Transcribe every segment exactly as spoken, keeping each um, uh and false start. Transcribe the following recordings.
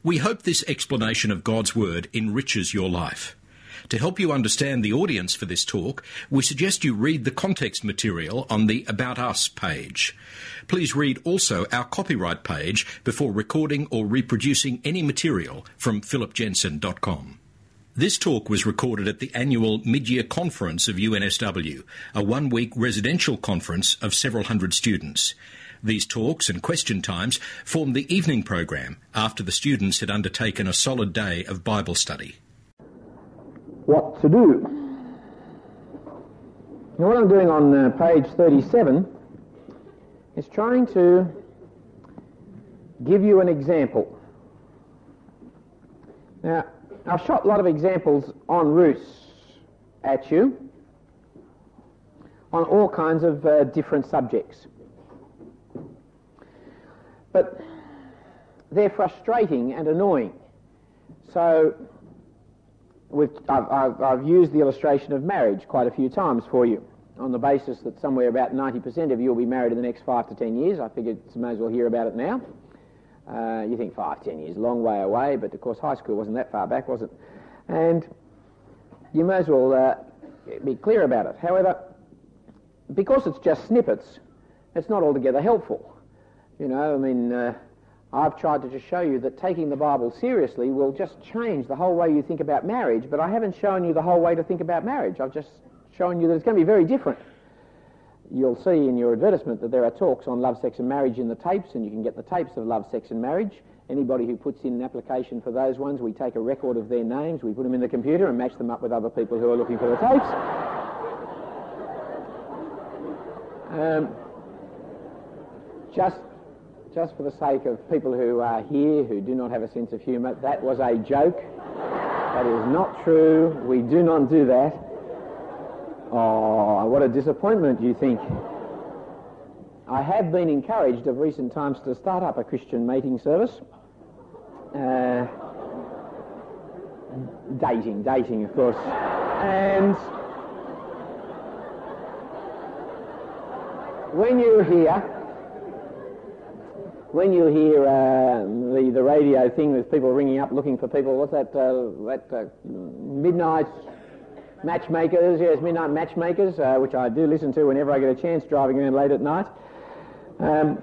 We hope this explanation of God's Word enriches your life. To help you understand the audience for this talk, we suggest you read the context material on the About Us page. Please read also our copyright page before recording or reproducing any material from philip jensen dot com. This talk was recorded at the annual mid-year conference of U N S W, a one-week residential conference of several hundred students. These talks and question times formed the evening program after the students had undertaken a solid day of Bible study. What to do? Now, what I'm doing on uh, page thirty-seven is trying to give you an example. Now, I've shot a lot of examples en route at you on all kinds of uh, different subjects. But they're frustrating and annoying. So we've, I've, I've, I've used the illustration of marriage quite a few times for you on the basis that somewhere about ninety percent of you will be married in the next five to ten years. I figured you may as well hear about it now. Uh, you think five, ten years, a long way away, but of course high school wasn't that far back, was it? And you may as well uh, be clear about it. However, because it's just snippets, it's not altogether helpful. You know, I mean, uh, I've tried to just show you that taking the Bible seriously will just change the whole way you think about marriage, but I haven't shown you the whole way to think about marriage. I've just shown you that it's going to be very different. You'll see in your advertisement that there are talks on love, sex and marriage in the tapes, and you can get the tapes of love, sex and marriage. Anybody who puts in an application for those ones, we take a record of their names, we put them in the computer and match them up with other people who are looking for the tapes. Um, just, just for the sake of people who are here who do not have a sense of humour, that was a joke. That is not true. We do not do that. Oh, what a disappointment, you think. I have been encouraged of recent times to start up a Christian mating service. Uh, dating, dating, of course. And when you hear, when you hear uh, the, the radio thing with people ringing up looking for people, what's that, uh, that uh, midnight... Matchmakers, yes, midnight matchmakers, uh, which I do listen to whenever I get a chance driving around late at night. Um,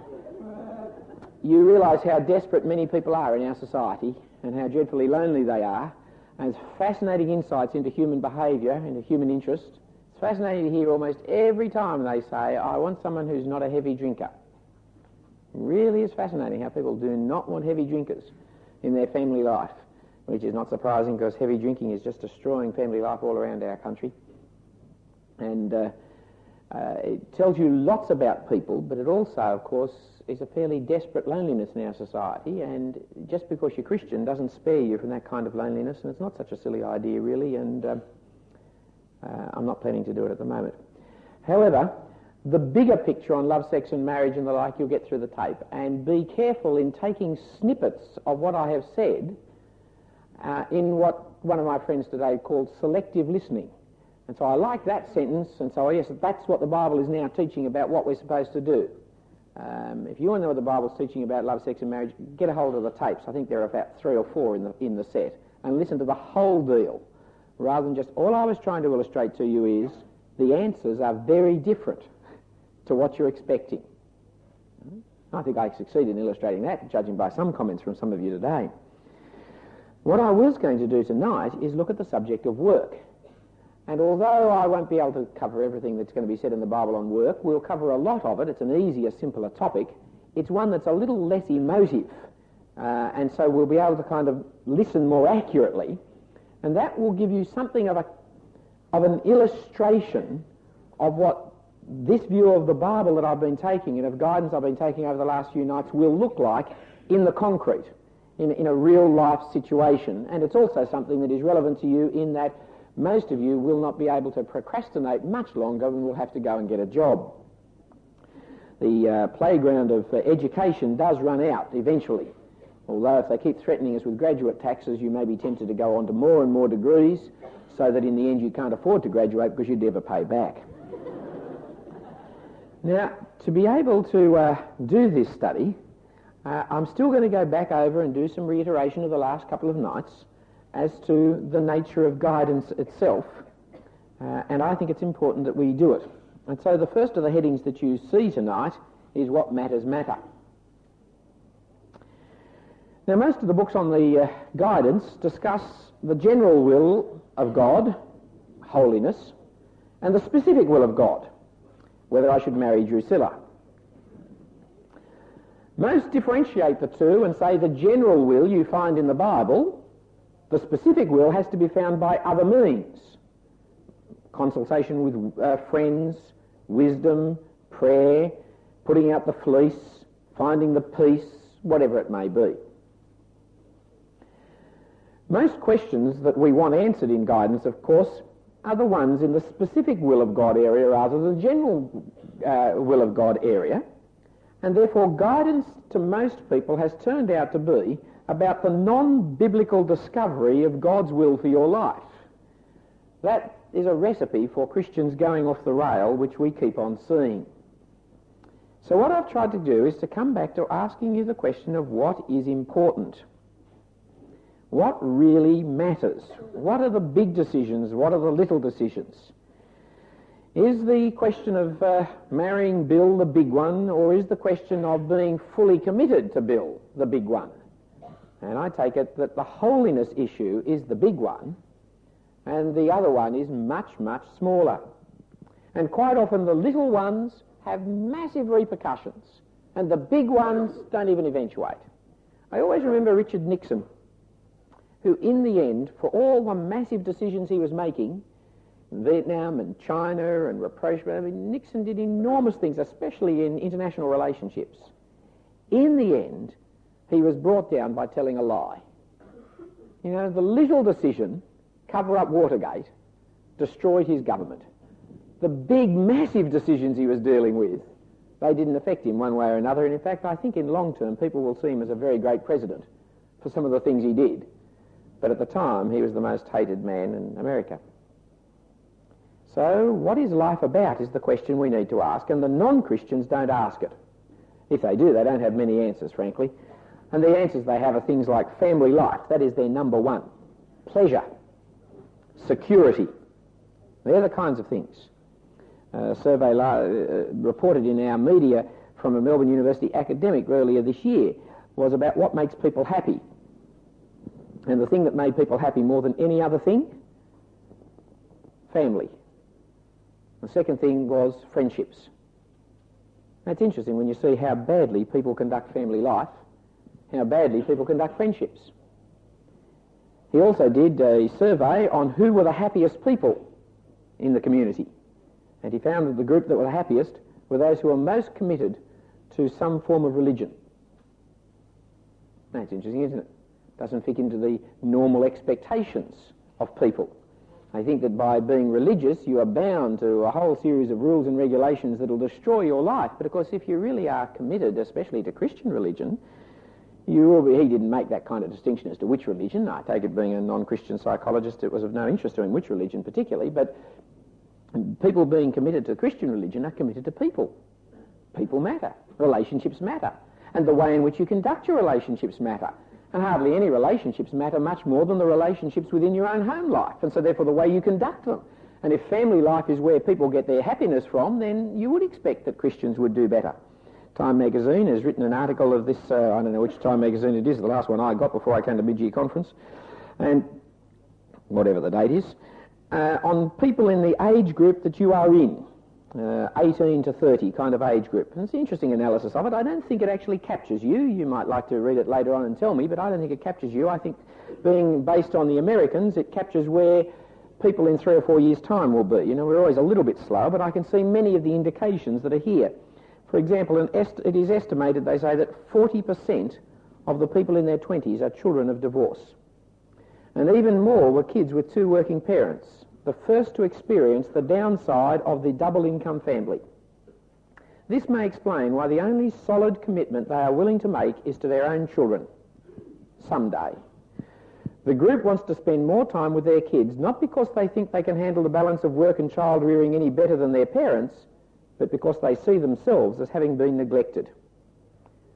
you realise how desperate many people are in our society and how dreadfully lonely they are. And it's fascinating insights into human behaviour, into human interest. It's fascinating to hear almost every time they say, I want someone who's not a heavy drinker. It really is fascinating how people do not want heavy drinkers in their family life. Which is not surprising because heavy drinking is just destroying family life all around our country. And uh, uh, it tells you lots about people, but it also, of course, is a fairly desperate loneliness in our society, and just because you're Christian doesn't spare you from that kind of loneliness, and it's not such a silly idea, really, and uh, uh, I'm not planning to do it at the moment. However, the bigger picture on love, sex and marriage and the like you'll get through the tape, and be careful in taking snippets of what I have said Uh, in what one of my friends today called selective listening. And so I like that sentence, and so yes, that's what the Bible is now teaching about what we're supposed to do. Um, if you want to know what the Bible's teaching about love, sex and marriage, get a hold of the tapes. I think there are about three or four in the, in the set, and listen to the whole deal, rather than just, all I was trying to illustrate to you is the answers are very different to what you're expecting. I think I succeeded in illustrating that, judging by some comments from some of you today. What I was going to do tonight is look at the subject of work. And although I won't be able to cover everything that's going to be said in the Bible on work, we'll cover a lot of it. It's an easier, simpler topic. It's one that's a little less emotive. Uh, and so we'll be able to kind of listen more accurately. And that will give you something of a of an illustration of what this view of the Bible that I've been taking and of guidance I've been taking over the last few nights will look like in the concrete. In, in a real-life situation, and it's also something that is relevant to you in that most of you will not be able to procrastinate much longer and will have to go and get a job. The uh, playground of uh, education does run out eventually, although if they keep threatening us with graduate taxes, you may be tempted to go on to more and more degrees, so that in the end you can't afford to graduate because you'd never pay back. Now, to be able to uh, do this study, uh, I'm still going to go back over and do some reiteration of the last couple of nights as to the nature of guidance itself, uh, and I think it's important that we do it. And so the first of the headings that you see tonight is what matters matter. Now, most of the books on the uh, guidance discuss the general will of God, holiness, and the specific will of God, whether I should marry Drusilla. Most differentiate the two and say the general will you find in the Bible, the specific will has to be found by other means. Consultation with uh, friends, wisdom, prayer, putting out the fleece, finding the peace, whatever it may be. Most questions that we want answered in guidance, of course, are the ones in the specific will of God area rather than the general uh, will of God area, and therefore guidance to most people has turned out to be about the non-biblical discovery of God's will for your life. That is a recipe for Christians going off the rail, which we keep on seeing. So what I've tried to do is to come back to asking you the question of what is important. What really matters? What are the big decisions? What are the little decisions? Is the question of uh, marrying Bill the big one, or is the question of being fully committed to Bill the big one? And I take it that the holiness issue is the big one, and the other one is much, much smaller. And quite often the little ones have massive repercussions, and the big ones don't even eventuate. I always remember Richard Nixon, who in the end, for all the massive decisions he was making, Vietnam and China and rapprochement, I mean, Nixon did enormous things, especially in international relationships. In the end, he was brought down by telling a lie. You know, the little decision, cover up Watergate, destroyed his government. The big, massive decisions he was dealing with, they didn't affect him one way or another. And in fact, I think in long term, people will see him as a very great president for some of the things he did. But at the time, he was the most hated man in America. So what is life about is the question we need to ask, and the non-Christians don't ask it. If they do, they don't have many answers, frankly. And the answers they have are things like family life, that is their number one. Pleasure. Security. They're the kinds of things. A survey la- uh, reported in our media from a Melbourne University academic earlier this year was about what makes people happy. And the thing that made people happy more than any other thing? Family. The second thing was friendships. That's interesting when you see how badly people conduct family life, how badly people conduct friendships. He also did a survey on who were the happiest people in the community. And he found that the group that were the happiest were those who were most committed to some form of religion. That's interesting, isn't it? Doesn't fit into the normal expectations of people. I think that by being religious, you are bound to a whole series of rules and regulations that will destroy your life. But of course, if you really are committed, especially to Christian religion, you will be, he didn't make that kind of distinction as to which religion. I take it, being a non-Christian psychologist, it was of no interest to him which religion particularly, but people being committed to Christian religion are committed to people. People matter. Relationships matter. And the way in which you conduct your relationships matter. And hardly any relationships matter much more than the relationships within your own home life, and so therefore the way you conduct them. And if family life is where people get their happiness from, then you would expect that Christians would do better. Time magazine has written an article of this, uh, I don't know which Time magazine it is, the last one I got before I came to mid-year conference, and whatever the date is, uh, on people in the age group that you are in. Uh, eighteen to thirty kind of age group. And it's an interesting analysis of it. I don't think it actually captures you. You might like to read it later on and tell me, but I don't think it captures you. I think, being based on the Americans, it captures where people in three or four years' time will be. You know, we're always a little bit slow, but I can see many of the indications that are here. For example, an est- it is estimated, they say, that forty percent of the people in their twenties are children of divorce. And even more were kids with two working parents, the first to experience the downside of the double income family. This may explain why the only solid commitment they are willing to make is to their own children. Someday. The group wants to spend more time with their kids, not because they think they can handle the balance of work and child rearing any better than their parents, but because they see themselves as having been neglected.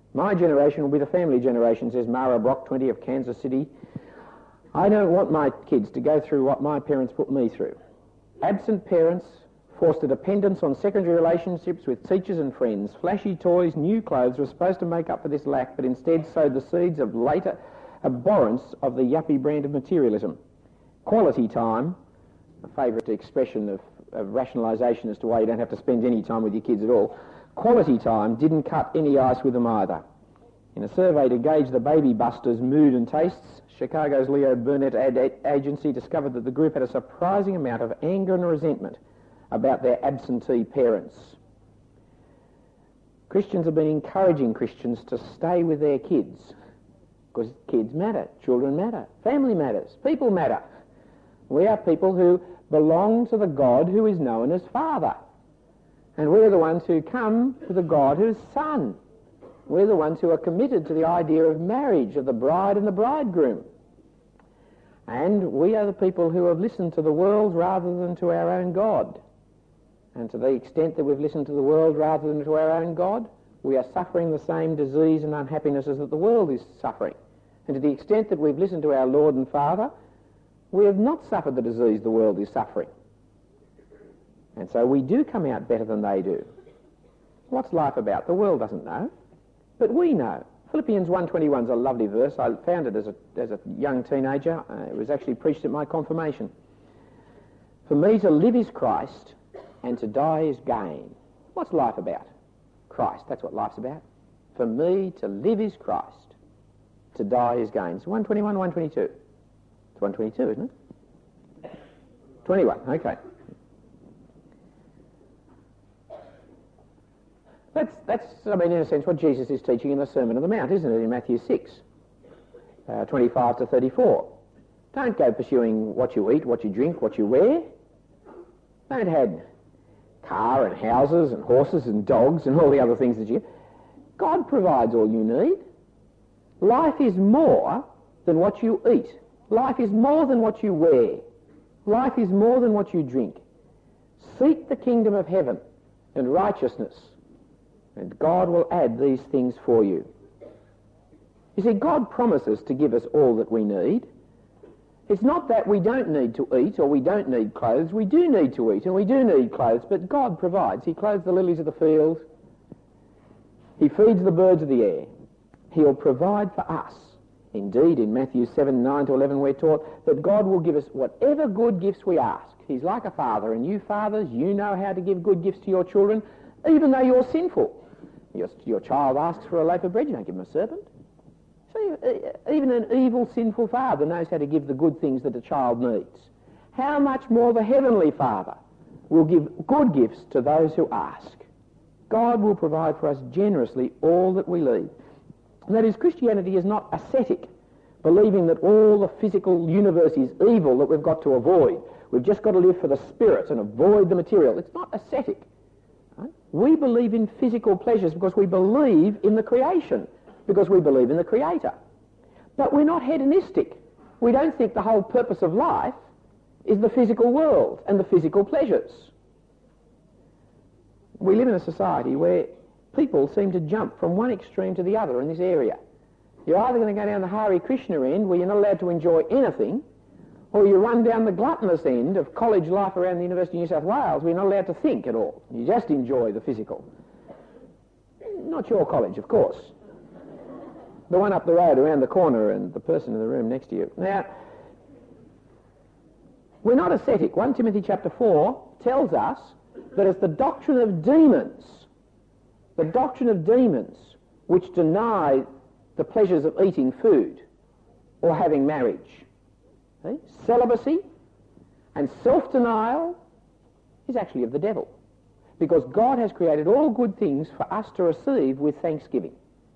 My generation will be the family generation, says Mara Brock, twenty, of Kansas City. I don't want my kids to go through what my parents put me through. Absent parents forced a dependence on secondary relationships with teachers and friends. Flashy toys, new clothes were supposed to make up for this lack, but instead sowed the seeds of later abhorrence of the yuppie brand of materialism. Quality time, a favourite expression of, of rationalisation as to why you don't have to spend any time with your kids at all. Quality time didn't cut any ice with them either. In a survey to gauge the baby busters' mood and tastes, Chicago's Leo Burnett ad agency discovered that the group had a surprising amount of anger and resentment about their absentee parents. Christians have been encouraging Christians to stay with their kids, because kids matter, children matter, family matters, people matter. We are people who belong to the God who is known as Father. And we're the ones who come to the God who is Son. We're the ones who are committed to the idea of marriage, of the bride and the bridegroom. And we are the people who have listened to the world rather than to our own God. And to the extent that we've listened to the world rather than to our own God, we are suffering the same disease and unhappinesses that the world is suffering. And to the extent that we've listened to our Lord and Father, we have not suffered the disease the world is suffering. And so we do come out better than they do. What's life about? The world doesn't know, but we know. Philippians one twenty-one is a lovely verse. I found it as a, as a young teenager. Uh, it was actually preached at my confirmation. For me to live is Christ, and to die is gain. What's life about? Christ. That's what life's about. For me to live is Christ, to die is gain. It's one twenty-one, one twenty-two. It's one twenty-two, isn't it? twenty-one, okay. That's, that's, I mean, in a sense, what Jesus is teaching in the Sermon on the Mount, isn't it, in Matthew six, uh, twenty-five to thirty-four. Don't go pursuing what you eat, what you drink, what you wear. Don't have car and houses and horses and dogs and all the other things that you... God provides all you need. Life is more than what you eat. Life is more than what you wear. Life is more than what you drink. Seek the kingdom of heaven and righteousness, and God will add these things for you. You see, God promises to give us all that we need. It's not that we don't need to eat or we don't need clothes. We do need to eat and we do need clothes, but God provides. He clothes the lilies of the field. He feeds the birds of the air. He'll provide for us. Indeed, in Matthew seven, nine to eleven, we're taught that God will give us whatever good gifts we ask. He's like a father, and you fathers, you know how to give good gifts to your children, even though you're sinful. Your, your child asks for a loaf of bread, you don't give him a serpent. So even an evil, sinful father knows how to give the good things that a child needs. How much more the Heavenly Father will give good gifts to those who ask. God will provide for us generously all that we need. And that is, Christianity is not ascetic, believing that all the physical universe is evil that we've got to avoid. We've just got to live for the spirit and avoid the material. It's not ascetic. Right? We believe in physical pleasures because we believe in the creation, because we believe in the Creator. But we're not hedonistic. We don't think the whole purpose of life is the physical world and the physical pleasures. We live in a society where people seem to jump from one extreme to the other in this area. You're either going to go down the Hare Krishna end, where you're not allowed to enjoy anything, or you run down the gluttonous end of college life around the University of New South Wales, where you're not allowed to think at all. You just enjoy the physical. Not your college, of course. The one up the road around the corner and the person in the room next to you. Now, we're not ascetic. First Timothy chapter four tells us that it's the doctrine of demons, the doctrine of demons, which deny the pleasures of eating food or having marriage. See? Celibacy and self-denial is actually of the devil, because God has created all good things for us to receive with thanksgiving.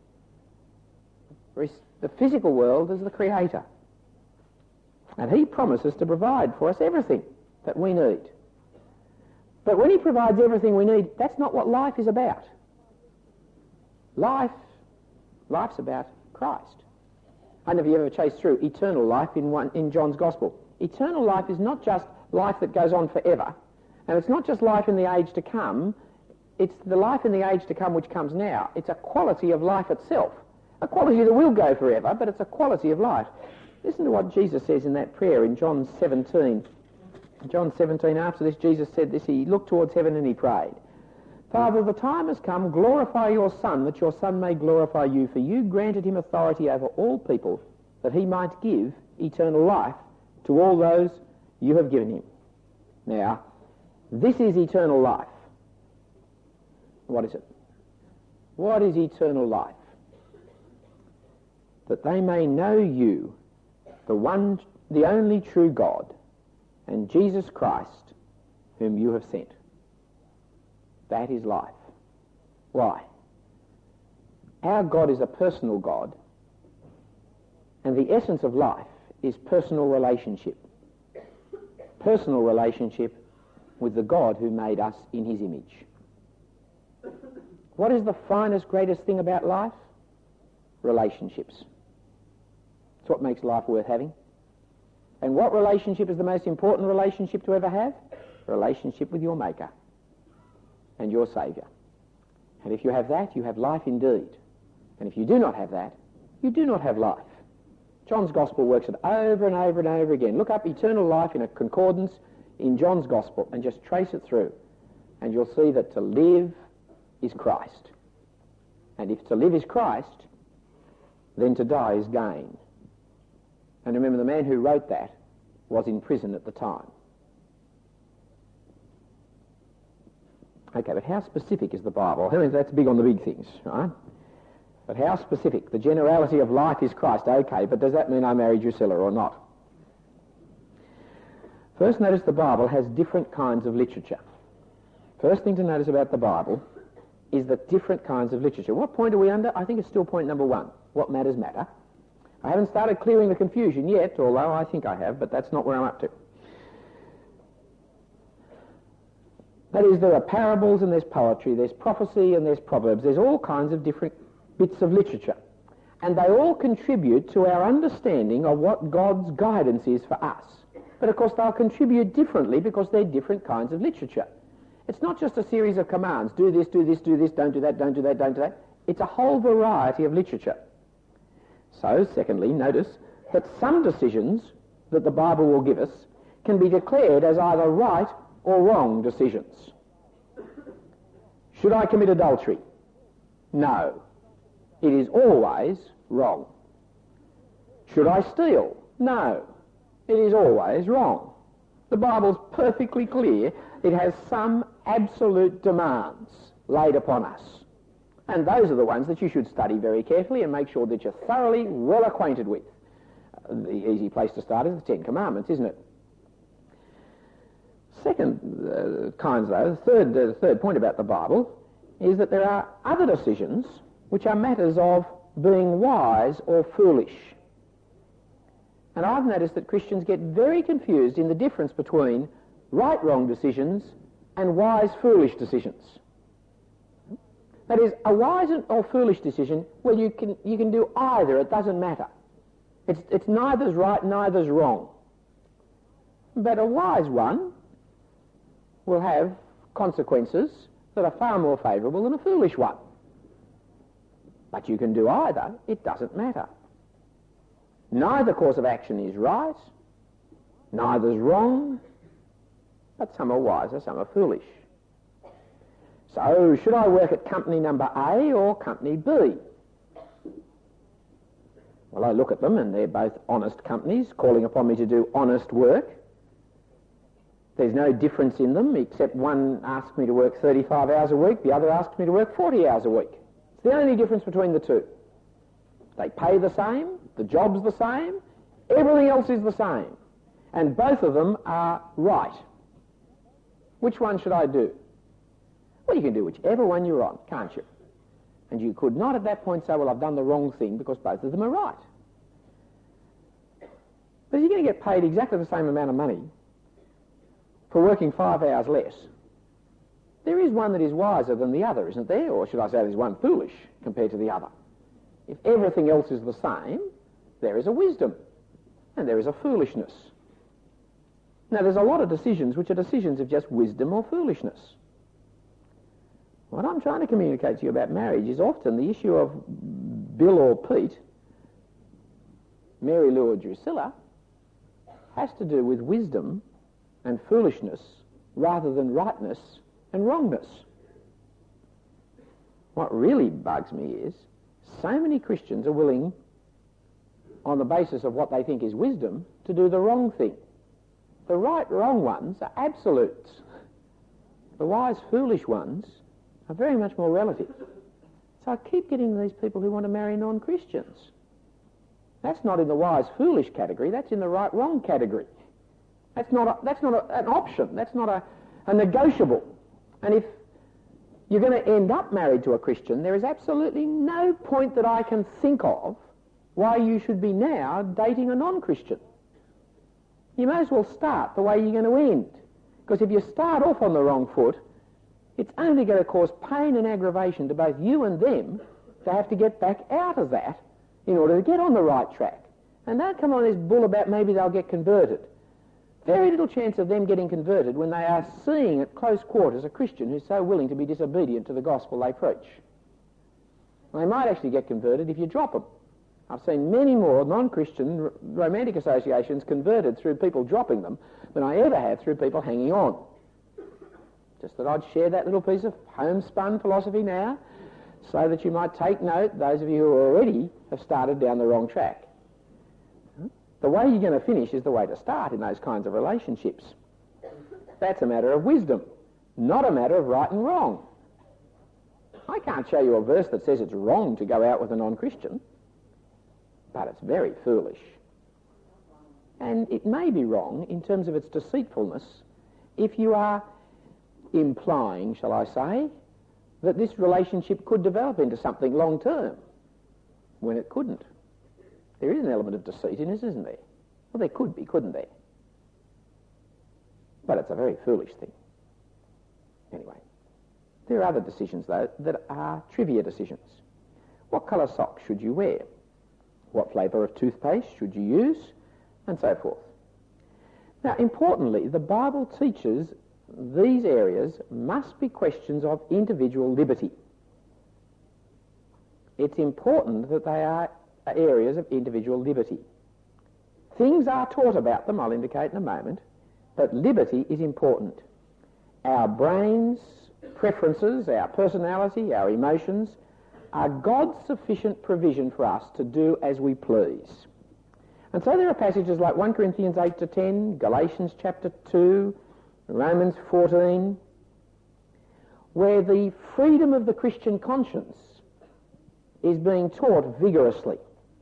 The physical world is the Creator, and He promises to provide for us everything that we need. But when He provides everything we need, that's not what life is about. Life, life's about Christ. I don't know if you ever chased through eternal life in, one, in John's Gospel. Eternal life is not just life that goes on forever, and it's not just life in the age to come. it's the life in the age to come which comes now. It's a quality of life itself. A quality that will go forever, but it's a quality of life. Listen to what Jesus says in that prayer in John seventeen. John seventeen, after this, Jesus said this, he looked towards heaven and he prayed, Father, the time has come, glorify your Son, that your Son may glorify you, for you granted him authority over all people, that he might give eternal life to all those you have given him. Now, this is eternal life. What is it? What is eternal life? That they may know you, the one, the only true God, and Jesus Christ, whom you have sent. That is life. Why? Our God is a personal God, and the essence of life is personal relationship. Personal relationship with the God who made us in his image. What is the finest, greatest thing about life? Relationships. It's what makes life worth having. And what relationship is the most important relationship to ever have? Relationship with your Maker and your Saviour. And if you have that, you have life indeed. And if you do not have that, you do not have life. John's Gospel works it over and over and over again. Look up eternal life in a concordance in John's Gospel and just trace it through. And you'll see that to live is Christ. And if to live is Christ, then to die is gain. And remember, the man who wrote that was in prison at the time. Okay, but how specific is the Bible? I mean, that's big on the big things, right? But how specific? The generality of life is Christ. Okay, but does that mean I marry Drusilla or not? First, notice the Bible has different kinds of literature. First thing to notice about the Bible is the different kinds of literature. What point are we under? I think it's still point number one. What matters matter. I haven't started clearing the confusion yet, although I think I have, but that's not where I'm up to. That is, there are parables and there's poetry, there's prophecy and there's proverbs. There's all kinds of different bits of literature. And they all contribute to our understanding of what God's guidance is for us. But of course they'll contribute differently because they're different kinds of literature. It's not just a series of commands, do this, do this, do this, don't do that, don't do that, don't do that. It's a whole variety of literature. So, secondly, notice that some decisions that the Bible will give us can be declared as either right or wrong decisions. Should I commit adultery? No. It is always wrong. Should I steal? No. It is always wrong. The Bible's perfectly clear. It has some absolute demands laid upon us. And those are the ones that you should study very carefully and make sure that you're thoroughly well acquainted with. Uh, the easy place to start is the Ten Commandments, isn't it? Second uh, kinds, though, the third, uh, third point about the Bible is that there are other decisions which are matters of being wise or foolish. And I've noticed that Christians get very confused in the difference between right-wrong decisions and wise-foolish decisions. That is, a wise or foolish decision, well, you can, you can do either, it doesn't matter. It's, it's neither's right, neither's wrong. But a wise one will have consequences that are far more favourable than a foolish one. But you can do either, it doesn't matter. Neither course of action is right, neither's wrong, but some are wiser, some are foolish. So, should I work at company number A or company B? Well, I look at them and they're both honest companies calling upon me to do honest work. There's no difference in them except one asks me to work thirty-five hours a week, the other asks me to work forty hours a week. It's the only difference between the two. They pay the same, the job's the same, everything else is the same. And both of them are right. Which one should I do? Well, you can do whichever one you're on, can't you? And you could not at that point say, well, I've done the wrong thing because both of them are right. But if you're going to get paid exactly the same amount of money for working five hours less, there is one that is wiser than the other, isn't there? Or should I say there's one foolish compared to the other? If everything else is the same, there is a wisdom and there is a foolishness. Now, there's a lot of decisions which are decisions of just wisdom or foolishness. What I'm trying to communicate to you about marriage is often the issue of Bill or Pete, Mary Lou or Drusilla, has to do with wisdom and foolishness rather than rightness and wrongness. What really bugs me is so many Christians are willing, on the basis of what they think is wisdom, to do the wrong thing. The right, wrong ones are absolutes. The wise, foolish ones are very much more relative. So I keep getting these people who want to marry non-Christians. That's not in the wise, foolish category. That's in the right, wrong category. That's not a, that's not a, an option. That's not a, a negotiable. And if you're going to end up married to a Christian, there is absolutely no point that I can think of why you should be now dating a non-Christian. You may as well start the way you're going to end. Because if you start off on the wrong foot, it's only going to cause pain and aggravation to both you and them to have to get back out of that in order to get on the right track. And don't come on this bull about maybe they'll get converted. Very little chance of them getting converted when they are seeing at close quarters a Christian who's so willing to be disobedient to the gospel they preach. They might actually get converted if you drop them. I've seen many more non-Christian r- romantic associations converted through people dropping them than I ever have through people hanging on. Just that I'd share that little piece of homespun philosophy now so that you might take note, those of you who already have started down the wrong track. The way you're going to finish is the way to start in those kinds of relationships. That's a matter of wisdom, not a matter of right and wrong. I can't show you a verse that says it's wrong to go out with a non-Christian, but it's very foolish. And it may be wrong in terms of its deceitfulness if you are implying, shall I say, that this relationship could develop into something long-term when it couldn't. There is an element of deceit in this, isn't there? Well, there could be, couldn't there? But it's a very foolish thing. Anyway, there are other decisions, though, that are trivia decisions. What colour socks should you wear? What flavour of toothpaste should you use? And so forth. Now, importantly, the Bible teaches these areas must be questions of individual liberty. It's important that they are areas of individual liberty. Things are taught about them, I'll indicate in a moment, but liberty is important. Our brains, preferences, our personality, our emotions are God's sufficient provision for us to do as we please. And so there are passages like First Corinthians eight to ten, Galatians chapter two, Romans fourteen, where the freedom of the Christian conscience is being taught vigorously.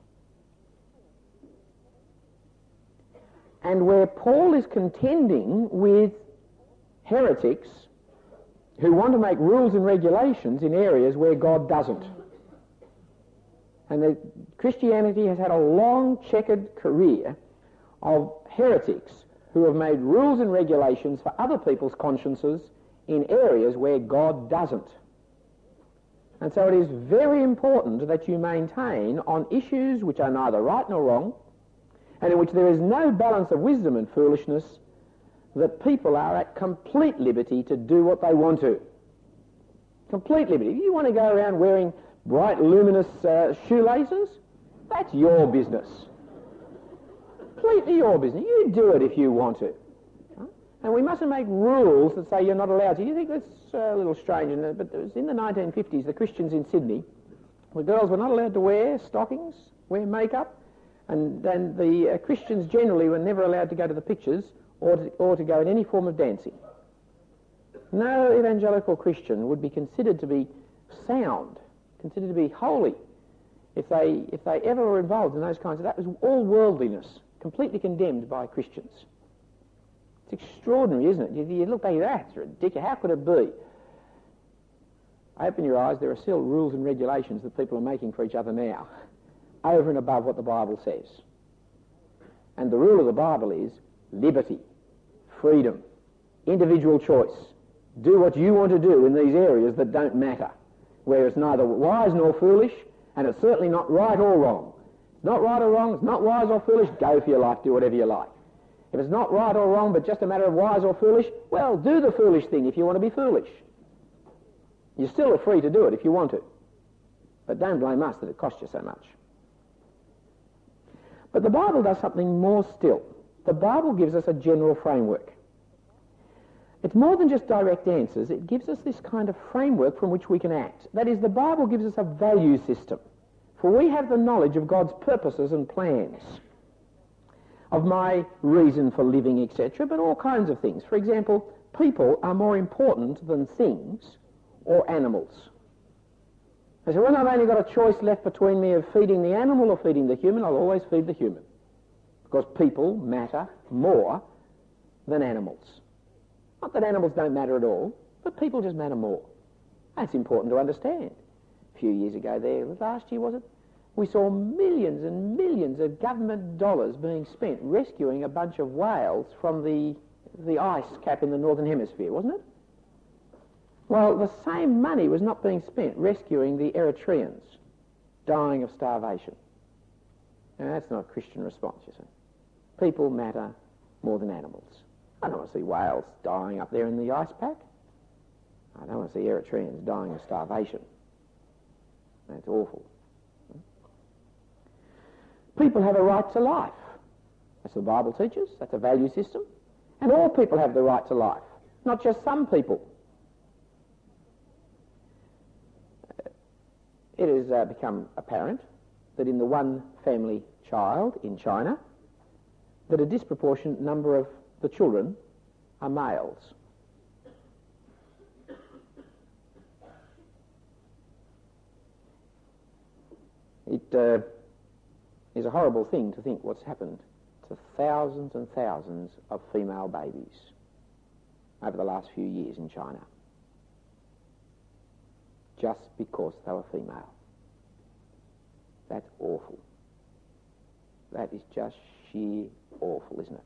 And where Paul is contending with heretics who want to make rules and regulations in areas where God doesn't. And the Christianity has had a long checkered career of heretics who have made rules and regulations for other people's consciences in areas where God doesn't. And so it is very important that you maintain on issues which are neither right nor wrong, and in which there is no balance of wisdom and foolishness, that people are at complete liberty to do what they want to. Complete liberty. If you want to go around wearing bright, luminous uh, shoelaces, that's your business. Completely your business. You do it if you want to. Huh? And we mustn't make rules that say you're not allowed to. You think that's uh, a little strange, but it was in the nineteen fifties, the Christians in Sydney, the girls were not allowed to wear stockings, wear makeup, and then the uh, Christians generally were never allowed to go to the pictures or to, or to go in any form of dancing. No evangelical Christian would be considered to be sound, considered to be holy, if they if they ever were involved in those kinds of... That was all worldliness, completely condemned by Christians. It's extraordinary, isn't it? You, you look back at that, it's ridiculous. How could it be? Open your eyes, there are still rules and regulations that people are making for each other now, over and above what the Bible says. And the rule of the Bible is liberty, freedom, individual choice. Do what you want to do in these areas that don't matter, where it's neither wise nor foolish, and it's certainly not right or wrong. It's not right or wrong, it's not wise or foolish, go for your life, do whatever you like. If it's not right or wrong, but just a matter of wise or foolish, well, do the foolish thing if you want to be foolish. You still are free to do it if you want to. But don't blame us that it costs you so much. But the Bible does something more still. The Bible gives us a general framework. It's more than just direct answers. It gives us this kind of framework from which we can act. That is, the Bible gives us a value system. For we have the knowledge of God's purposes and plans, of my reason for living, et cetera, but all kinds of things. For example, people are more important than things or animals. I say, when I've only got a choice left between me of feeding the animal or feeding the human, I'll always feed the human. Because people matter more than animals. Not that animals don't matter at all, but people just matter more. That's important to understand. A few years ago there, last year was it, we saw millions and millions of government dollars being spent rescuing a bunch of whales from the, the ice cap in the Northern Hemisphere, wasn't it? Well, the same money was not being spent rescuing the Eritreans dying of starvation. Now, that's not a Christian response, you see. People matter more than animals. I don't want to see whales dying up there in the ice pack. I don't want to see Eritreans dying of starvation. That's awful. People have a right to life. That's what the Bible teaches. That's a value system. And all people have the right to life, not just some people. It has uh, become apparent that in the one family child in China, that a disproportionate number of the children are males. It uh, is a horrible thing to think what's happened to thousands and thousands of female babies over the last few years in China, just because they were female. That's awful. That is just sheer awful, isn't it?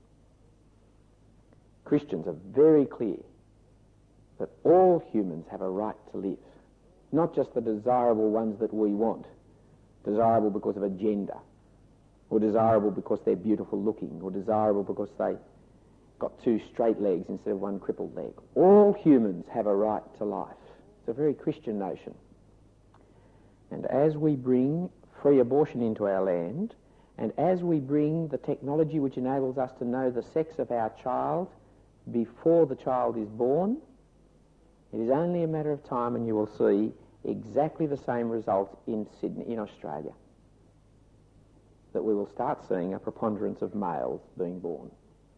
Christians are very clear that all humans have a right to live, not just the desirable ones that we want, desirable because of a gender, or desirable because they're beautiful looking, or desirable because they got two straight legs instead of one crippled leg. All humans have a right to life. It's a very Christian notion. And as we bring free abortion into our land, and as we bring the technology which enables us to know the sex of our child before the child is born, it is only a matter of time and you will see exactly the same result in Sydney, in Australia. That we will start seeing a preponderance of males being born.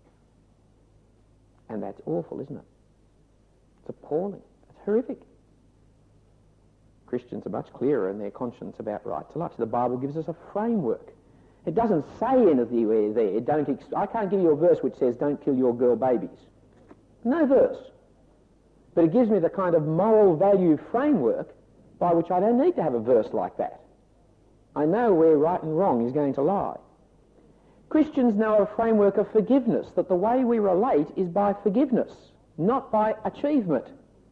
And that's awful, isn't it? It's appalling. It's horrific. Christians are much clearer in their conscience about right to life. So the Bible gives us a framework. It doesn't say anything there. Don't ex- I can't give you a verse which says, don't kill your girl babies. No verse. But it gives me the kind of moral value framework by which I don't need to have a verse like that. I know where right and wrong is going to lie. Christians know a framework of forgiveness, that the way we relate is by forgiveness, not by achievement.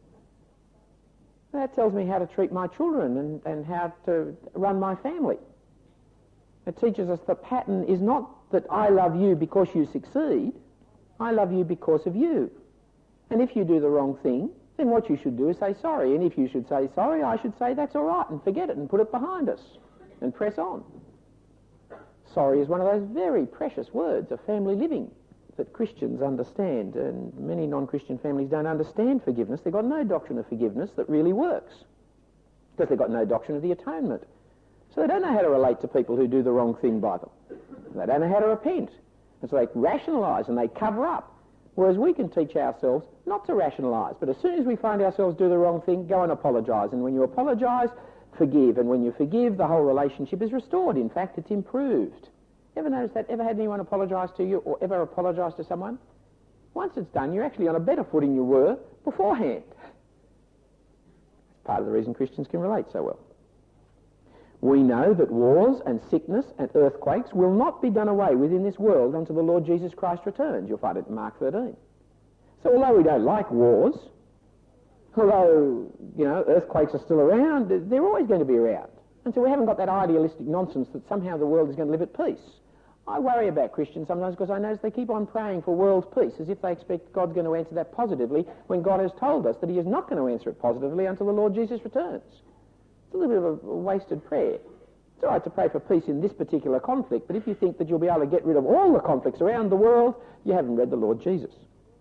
That tells me how to treat my children and, and how to run my family. It teaches us the pattern is not that I love you because you succeed, I love you because of you. And if you do the wrong thing, then what you should do is say sorry. And if you should say sorry, I should say that's all right and forget it and put it behind us and press on. Sorry is one of those very precious words of family living that Christians understand, and many non-Christian families don't understand forgiveness. They've got no doctrine of forgiveness that really works because they've got no doctrine of the atonement. So they don't know how to relate to people who do the wrong thing by them. They don't know how to repent. And so they rationalise and they cover up. Whereas we can teach ourselves not to rationalise, but as soon as we find ourselves do the wrong thing, go and apologise. And when you apologise, forgive. And when you forgive, the whole relationship is restored. In fact, it's improved. Ever noticed that? Ever had anyone apologise to you or ever apologise to someone? Once it's done, you're actually on a better footing you were beforehand. That's part of the reason Christians can relate so well. We know that wars and sickness and earthquakes will not be done away with in this world until the Lord Jesus Christ returns. You'll find it in Mark thirteen. So although we don't like wars, although, you know, earthquakes are still around, they're always going to be around. And so we haven't got that idealistic nonsense that somehow the world is going to live at peace. I worry about Christians sometimes because I notice they keep on praying for world peace as if they expect God's going to answer that positively when God has told us that he is not going to answer it positively until the Lord Jesus returns. It's a little bit of a wasted prayer. It's all right to pray for peace in this particular conflict, but if you think that you'll be able to get rid of all the conflicts around the world, you haven't read the Lord Jesus.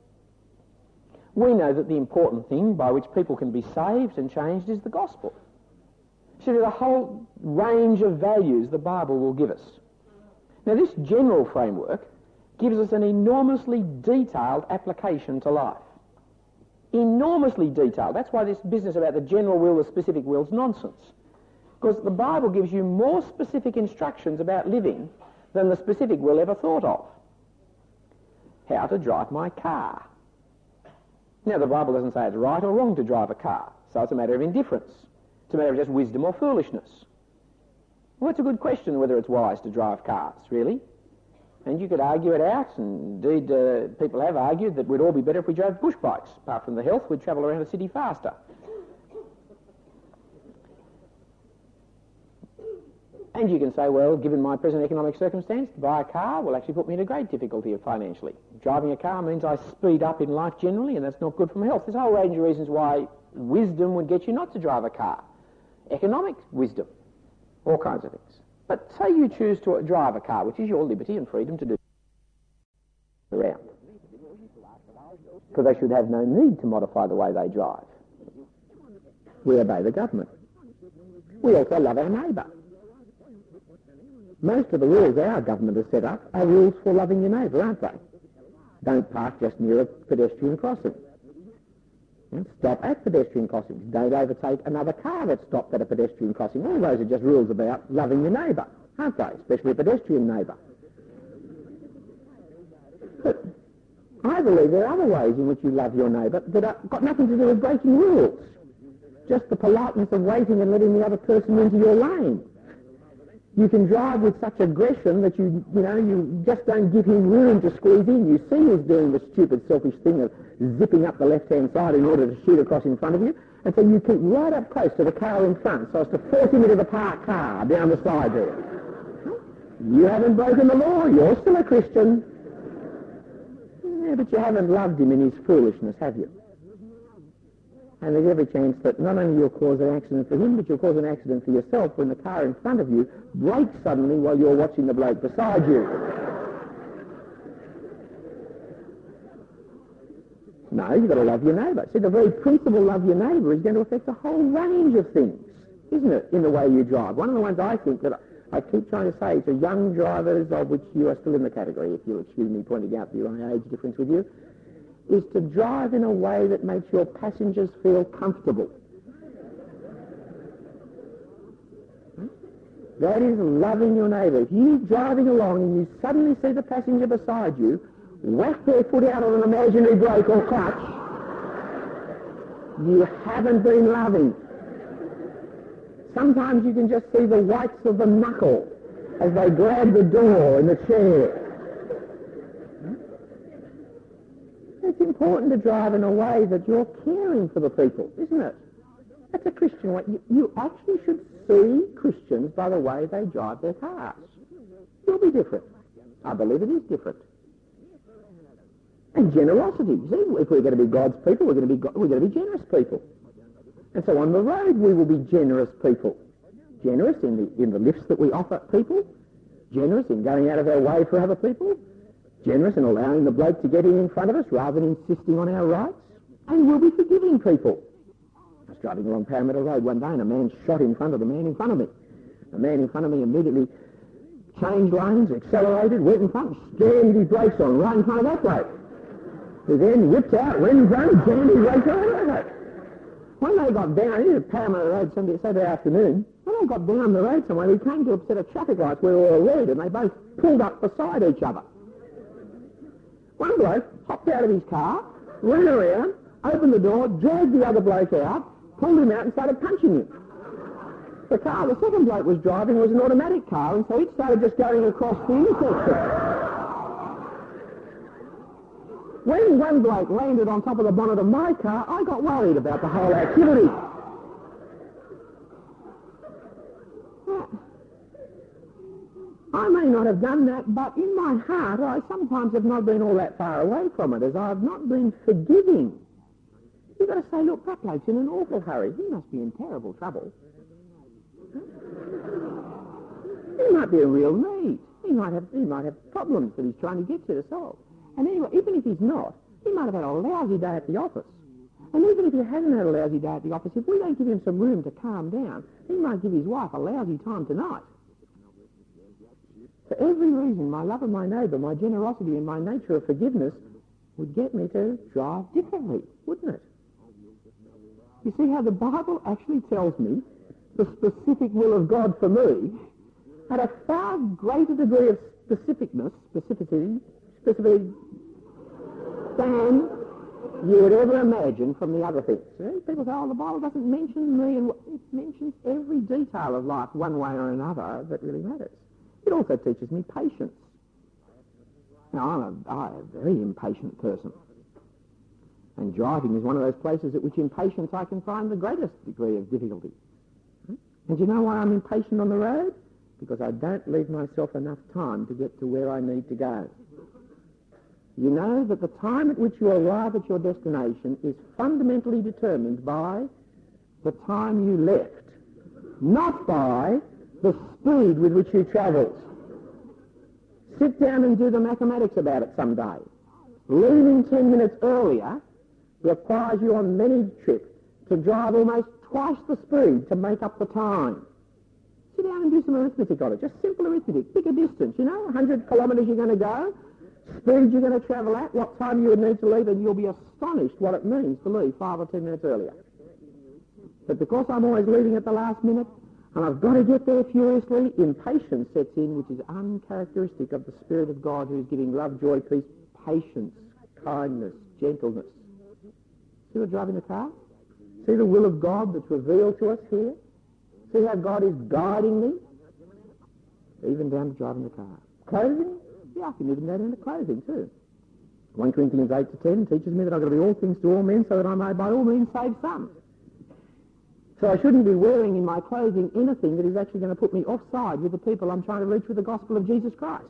We know that the important thing by which people can be saved and changed is the gospel. So there's a whole range of values the Bible will give us. Now, this general framework gives us an enormously detailed application to life. Enormously detailed. That's why this business about the general will, the specific will is nonsense. Because the Bible gives you more specific instructions about living than the specific will ever thought of. How to drive my car. Now, the Bible doesn't say it's right or wrong to drive a car, so it's a matter of indifference. It's a matter of just wisdom or foolishness. Well, it's a good question whether it's wise to drive cars, really. And you could argue it out, and indeed uh, people have argued that we'd all be better if we drove bush bikes. Apart from the health, we'd travel around the city faster. And you can say, well, given my present economic circumstance, to buy a car will actually put me in a great difficulty financially. Driving a car means I speed up in life generally, and that's not good for my health. There's a whole range of reasons why wisdom would get you not to drive a car. Economic wisdom. All kinds of things. But say you choose to drive a car, which is your liberty and freedom to do around. Because they should have no need to modify the way they drive. We obey the government. We also love our neighbour. Most of the rules our government has set up are rules for loving your neighbour, aren't they? Don't park just near a pedestrian crossing. Stop at pedestrian crossings. Don't overtake another car that's stopped at a pedestrian crossing. All those are just rules about loving your neighbour, aren't they? Especially a pedestrian neighbour. But I believe there are other ways in which you love your neighbour that have got nothing to do with breaking rules. Just the politeness of waiting and letting the other person into your lane. You can drive with such aggression that you, you know, you just don't give him room to squeeze in. You see he's doing the stupid, selfish thing of zipping up the left-hand side in order to shoot across in front of you. And so you keep right up close to the car in front so as to force him into the parked car down the side there. You haven't broken the law. You're still a Christian. Yeah, but you haven't loved him in his foolishness, have you? And there's every chance that not only you'll cause an accident for him, but you'll cause an accident for yourself when the car in front of you brakes suddenly while you're watching the bloke beside you. No, you've got to love your neighbour. See, the very principle love your neighbour is going to affect a whole range of things, isn't it, in the way you drive. One of the ones I think that I keep trying to say to young drivers, of which you are still in the category, if you'll excuse me pointing out the age difference with you, is to drive in a way that makes your passengers feel comfortable. That is loving your neighbour. If you're driving along and you suddenly see the passenger beside you whack their foot out on an imaginary brake or clutch, you haven't been loving. Sometimes you can just see the whites of the knuckle as they grab the door in the chair. It's important to drive in a way that you're caring for the people, isn't it? That's a Christian way. You, you actually should see Christians by the way they drive their cars. It'll be different. I believe it is different. And generosity. See, if we're going to be God's people, we're going to be we're going to be generous people. And so on the road, we will be generous people. Generous in the in the lifts that we offer people. Generous in going out of our way for other people. Generous in allowing the bloke to get in in front of us rather than insisting on our rights. And we'll be forgiving people. I was driving along Parramatta Road one day and a man shot in front of the man in front of me. The man in front of me immediately changed lanes, accelerated, went in front, jammed his brakes on right in front of that bloke. He then whipped out, went in front, jammed his brakes on. When they got down, it was Parramatta Road Sunday, Saturday afternoon, when they got down the road somewhere, we came to a set of traffic lights where we were red and they both pulled up beside each other. One bloke hopped out of his car, ran around, opened the door, dragged the other bloke out, pulled him out and started punching him. The car the second bloke was driving was an automatic car, and so it started just going across the intersection. When one bloke landed on top of the bonnet of my car, I got worried about the whole activity. I may not have done that, but in my heart I sometimes have not been all that far away from it, as I have not been forgiving. You've got to say, look, that bloke's in an awful hurry. He must be in terrible trouble. He might be in real need. He might have he might have problems that he's trying to get to to solve. And anyway, even if he's not, he might have had a lousy day at the office. And even if he hasn't had a lousy day at the office, if we don't give him some room to calm down, he might give his wife a lousy time tonight. For every reason, my love of my neighbour, my generosity and my nature of forgiveness would get me to drive differently, wouldn't it? You see how the Bible actually tells me the specific will of God for me at a far greater degree of specificness, specificity, specificity than you would ever imagine from the other things. See? People say, oh, the Bible doesn't mention me, and it mentions every detail of life one way or another that really matters. It also teaches me patience. Now, I'm a, I'm a very impatient person. And driving is one of those places at which impatience I can find the greatest degree of difficulty. And do you know why I'm impatient on the road? Because I don't leave myself enough time to get to where I need to go. You know that the time at which you arrive at your destination is fundamentally determined by the time you left, not by the speed with which you travelled. Sit down and do the mathematics about it someday. Leaving ten minutes earlier requires you on many trips to drive almost twice the speed to make up the time. Sit down and do some arithmetic on it, just simple arithmetic. Pick a distance, you know, one hundred kilometres you're going to go, speed you're going to travel at, what time you would need to leave, and you'll be astonished what it means to leave five or ten minutes earlier. But because I'm always leaving at the last minute, and I've got to get there furiously, impatience sets in, which is uncharacteristic of the Spirit of God who is giving love, joy, peace, patience, kindness, gentleness. See what driving the car? See the will of God that's revealed to us here? See how God is guiding me? Even down to driving the car. Clothing? Yeah, I can even go down to clothing too. First Corinthians eight to ten teaches me that I've got to be all things to all men so that I may by all means save some. So I shouldn't be wearing in my clothing anything that is actually going to put me offside with the people I'm trying to reach with the gospel of Jesus Christ.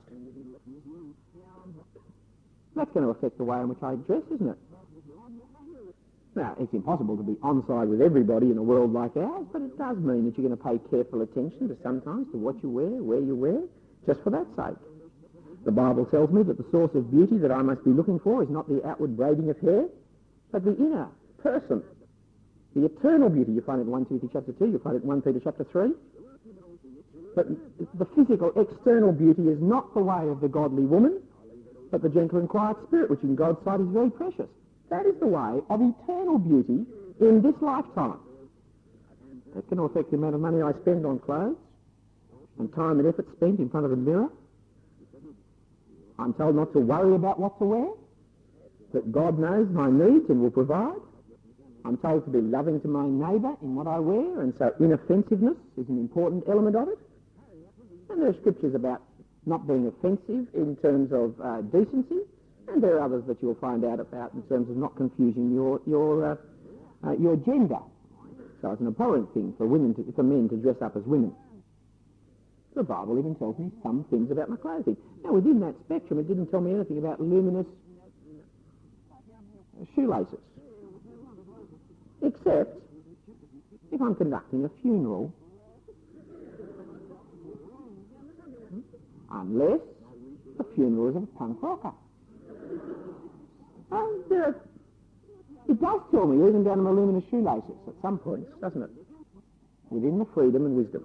That's going to affect the way in which I dress, isn't it? Now, it's impossible to be onside with everybody in a world like ours, but it does mean that you're going to pay careful attention to sometimes to what you wear, where you wear, just for that sake. The Bible tells me that the source of beauty that I must be looking for is not the outward braiding of hair, but the inner person. The eternal beauty, you find it in First Timothy chapter two, you find it in First Peter chapter three. But the physical, external beauty is not the way of the godly woman, but the gentle and quiet spirit, which in God's sight is very precious. That is the way of eternal beauty in this lifetime. That can affect the amount of money I spend on clothes and time and effort spent in front of a mirror. I'm told not to worry about what to wear, that God knows my needs and will provide. I'm told to be loving to my neighbour in what I wear, and so inoffensiveness is an important element of it. And there are scriptures about not being offensive in terms of uh, decency, and there are others that you'll find out about in terms of not confusing your your uh, uh, your gender. So it's an abhorrent thing for women to, for men to dress up as women. The Bible even tells me some things about my clothing. Now, within that spectrum, it didn't tell me anything about luminous shoelaces. Except if I'm conducting a funeral. Unless the funeral is of a punk rocker. And uh, it does tell me, even down to my luminous shoelaces at some points, doesn't it? Within the freedom and wisdom.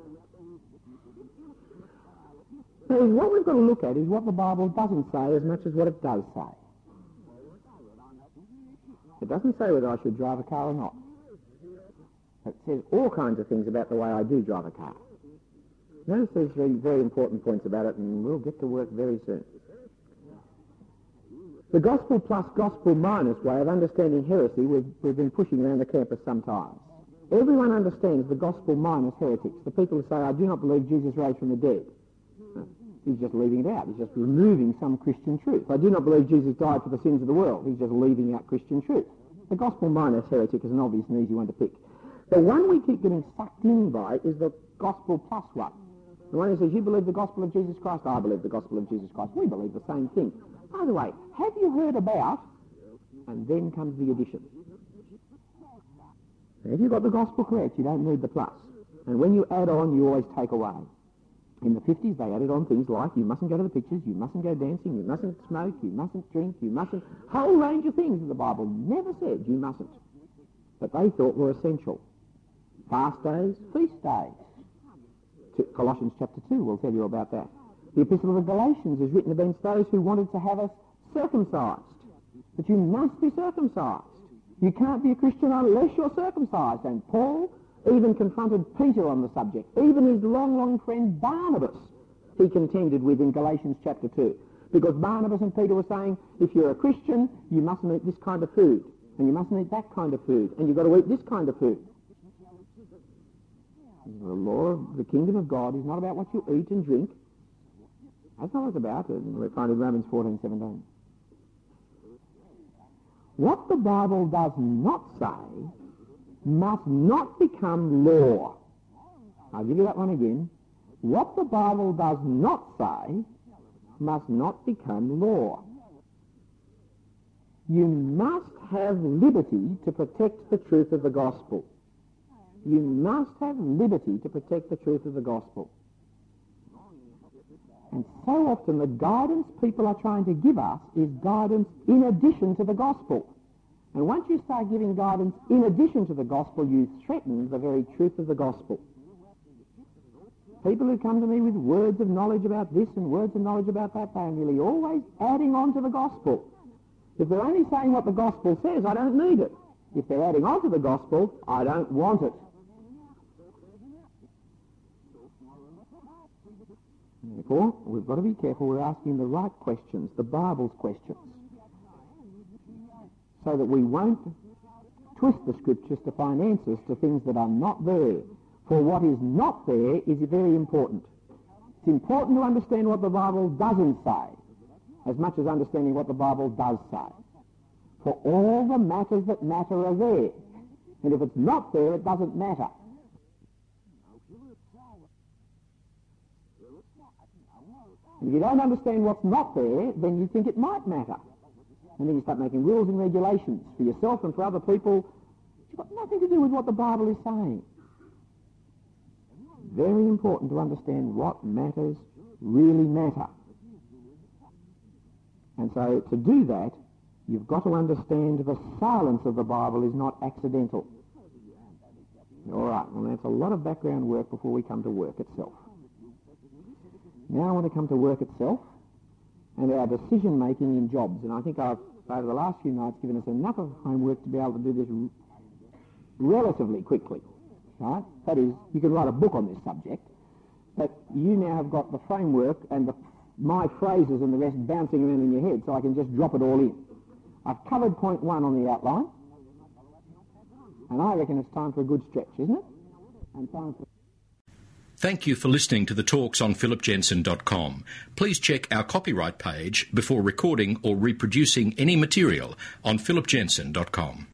Now, what we've got to look at is what the Bible doesn't say as much as what it does say. It doesn't say whether I should drive a car or not. It says all kinds of things about the way I do drive a car. Notice these very, very important points about it, and we'll get to work very soon. The gospel plus gospel minus way of understanding heresy we've, we've been pushing around the campus sometimes. Everyone understands the gospel minus heretics, the people who say, I do not believe Jesus rose from the dead. No, he's just leaving it out. He's just removing some Christian truth. I do not believe Jesus died for the sins of the world. He's just leaving out Christian truth. The gospel minus heretic is an obvious and easy one to pick. The one we keep getting sucked in by is the gospel plus one. The one who says, you believe the gospel of Jesus Christ? I believe the gospel of Jesus Christ. We believe the same thing. By the way, have you heard about? And then comes the addition. If you've got the gospel correct, you don't need the plus. And when you add on, you always take away. In the fifties, they added on things like, you mustn't go to the pictures, you mustn't go dancing, you mustn't smoke, you mustn't drink, you mustn't... whole range of things that the Bible never said you mustn't. But they thought were essential. Fast days, feast days. Colossians chapter two will tell you about that. The Epistle of the Galatians is written against those who wanted to have us circumcised. But you must be circumcised. You can't be a Christian unless you're circumcised. And Paul even confronted Peter on the subject. Even his long, long friend Barnabas he contended with in Galatians chapter two. Because Barnabas and Peter were saying, if you're a Christian, you mustn't eat this kind of food. And you mustn't eat that kind of food. And you've got to eat this kind of food. The law of the kingdom of God is not about what you eat and drink. That's not what it's about. We find in Romans fourteen seventeen. What the Bible does not say must not become law. I'll give you that one again. What the Bible does not say must not become law. You must have liberty to protect the truth of the gospel. You must have liberty to protect the truth of the gospel. And so often the guidance people are trying to give us is guidance in addition to the gospel. And once you start giving guidance in addition to the gospel, you threaten the very truth of the gospel. People who come to me with words of knowledge about this and words of knowledge about that, they're nearly always adding on to the gospel. If they're only saying what the gospel says, I don't need it. If they're adding on to the gospel, I don't want it. Therefore, we've got to be careful we're asking the right questions, the Bible's questions, so that we won't twist the scriptures to find answers to things that are not there. For what is not there is very important. It's important to understand what the Bible doesn't say, as much as understanding what the Bible does say. For all the matters that matter are there. And if it's not there, it doesn't matter. If you don't understand what's not there, then you think it might matter. And then you start making rules and regulations for yourself and for other people. It's got nothing to do with what the Bible is saying. Very important to understand what matters really matter. And so to do that, you've got to understand the silence of the Bible is not accidental. All right, well, that's a lot of background work before we come to work itself. Now I want to come to work itself and our decision-making in jobs. And I think I've, over the last few nights, given us enough of homework to be able to do this r- relatively quickly. Right? That is, you can write a book on this subject, but you now have got the framework and the, my phrases and the rest bouncing around in your head, so I can just drop it all in. I've covered point one on the outline, and I reckon it's time for a good stretch, isn't it? And time for... Thank you for listening to the talks on philip jensen dot com. Please check our copyright page before recording or reproducing any material on philip jensen dot com.